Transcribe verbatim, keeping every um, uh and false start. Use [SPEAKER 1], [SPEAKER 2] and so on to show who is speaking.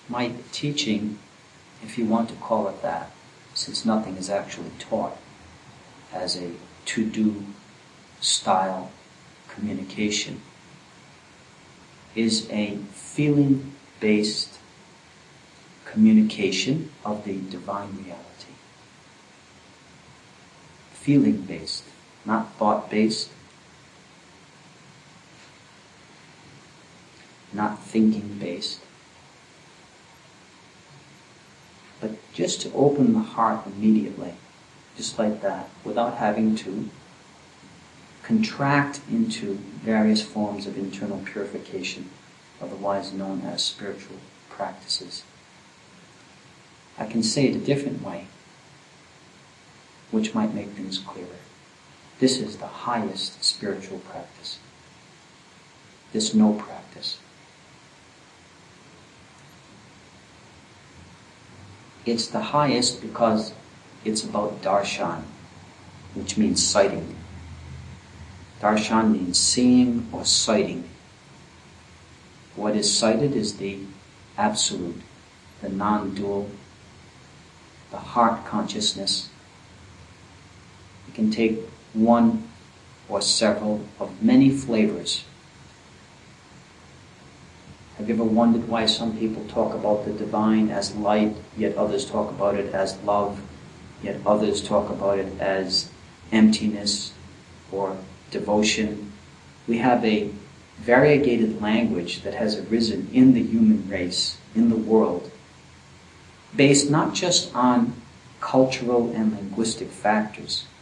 [SPEAKER 1] my teaching, if you want to call it that, since nothing is actually taught as a to-do style communication, is a feeling-based communication of the divine reality. Feeling-based, not thought-based, not thinking-based, but just to open the heart immediately, just like that, without having to contract into various forms of internal purification, otherwise known as spiritual practices. I can say it a different way, which might make things clearer. This is the highest spiritual practice. This no practice. It's the highest because it's about darshan, which means sighting. Darshan means seeing or sighting. What is sighted is the absolute, the non-dual, the heart consciousness. You can take one or several of many flavors. Have you ever wondered why some people talk about the divine as light, yet others talk about it as love, yet others talk about it as emptiness or devotion? We have a variegated language that has arisen in the human race, in the world, based not just on cultural and linguistic factors,